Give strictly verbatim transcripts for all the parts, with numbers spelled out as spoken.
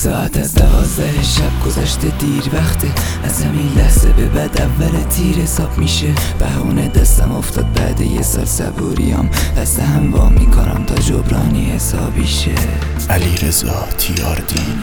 ساعت از دوازده شب گذشته دیر وقته، از همین لحظه به بعد اول تیر حساب میشه. بهونه دستم افتاد بعد یه سال صبوریام، دست هم وا میکنم تا جبرانی حسابی شه. علیرضا تیاردین.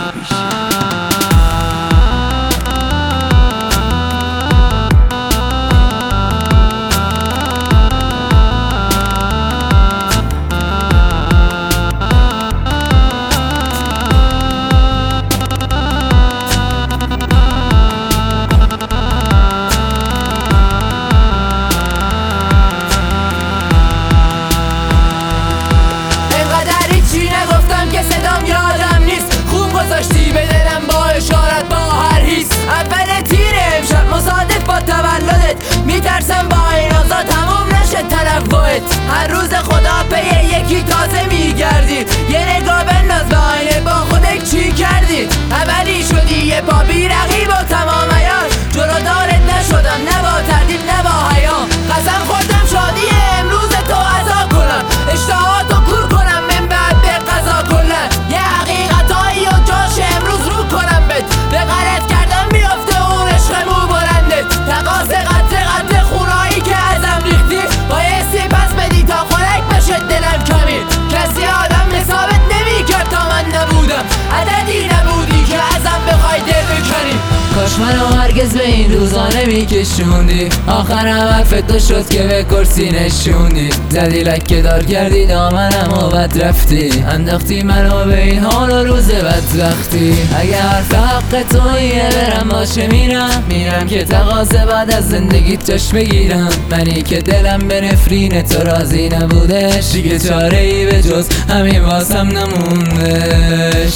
گذاشتی به دلم با اشارت با هر حیث. اول تیر امشب مصادف با تولدت، میترسم با این آزا تموم نشه تنوعت. هر روز خدا پی یکی تازه میگردی، یه نگاه بنداز به آینه با خودت چی کردی. اولی شدی یه پا بی رقیب و تمام عیار، جلو دارت نشدم نه با تردید نه با حیا. قسم خوردم شادی امروز تو عزا کنم، اشتهاتو کور کنم من بعد به قضا کنم. یه حقیقتایی و جاش امروز رو کنم بهت، به غلط کردم بیافته اون عشق مو بلندت. تقاس قطع قطع خونایی که ازم ریختی، بایستی پس بدی تا خنک بشه دلم کمی. کسی آدم حسابت نمی کرد تا من نبودم، عددی نبودی که ازم بخوای دل بکنی. کاش منو هرگز به این روزا نمی کشوندی، آخرم حرفت تو شد که به کرسی نشوندی. زدی لکه دار کردی دامنم و بد رفتی، انداختی منو به این حال و روز بدبختی. اگه حرف حق تویه برم باشه میرم، میرم که تقاضا بعد از زندگی تش بگیرم. منی که دلم به نفرین تو راضی نبودش، دیگه چاره ای به جز همین واسم نموندش.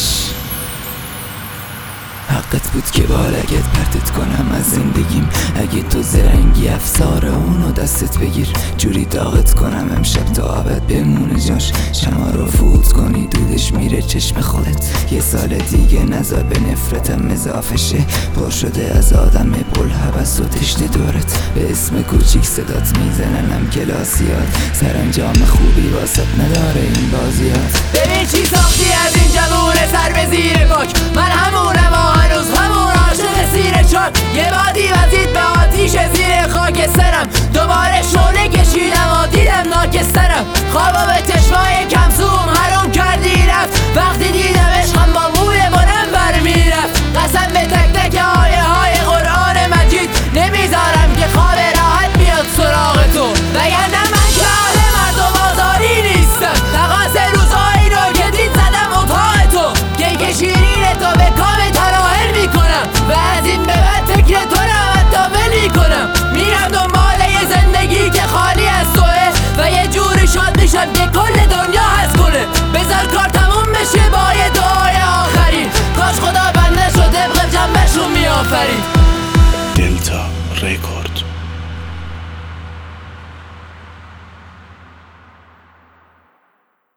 حقت بود که با لگت پرتت کنم از زندگیم، اگه تو زرنگی افسار اونو دستت بگیر. جوری داغت کنم امشب تا عبد بمونه جاش، شما رو فوت کنی دودش میره چشم خودت. یه سال دیگه نظر به نفرتم اضافه شه، پر شده از آدم بلحبس و تشنه دورت. به اسم کوچیک صدات میزننم کلاسیات، سرانجام خوبی واسط نداره این بازیات. ببین چی ساختی از این جوون سر به زیر پاک، من همونم و هنوز همون عاشق زیر چاک. یه بادی وزید به آتیش زیر خاک سرم، دوباره شعله کشیدم و دیدم ناکسترم. خوابا به چشمای کمسوم حروم کردی رفت، وقتی دیدم عشقم با موی بلند برمیرفت. قسم به تک تک آیه های قرآن مجید، نمیذارم که خواب راحت بیاد سراغ تو. وگرنه من که اهل مردم آزاری نیستم، تقاس روزهایی رو که دید زدم اتاق تو. که شیرین تو به کام تراحل میکنم، و از این به بعد فکر تو رو حتی ول میکنم. میرم دنبال یه زندگی که خالی از توه، و یه جوری شاد میشم که کل دنیا هست کنه. بذار کار تموم بشه با یه دعای آخری، کاش خدا بنده شده بقیب جنبش رو میآفرید. دلتا ریکورد.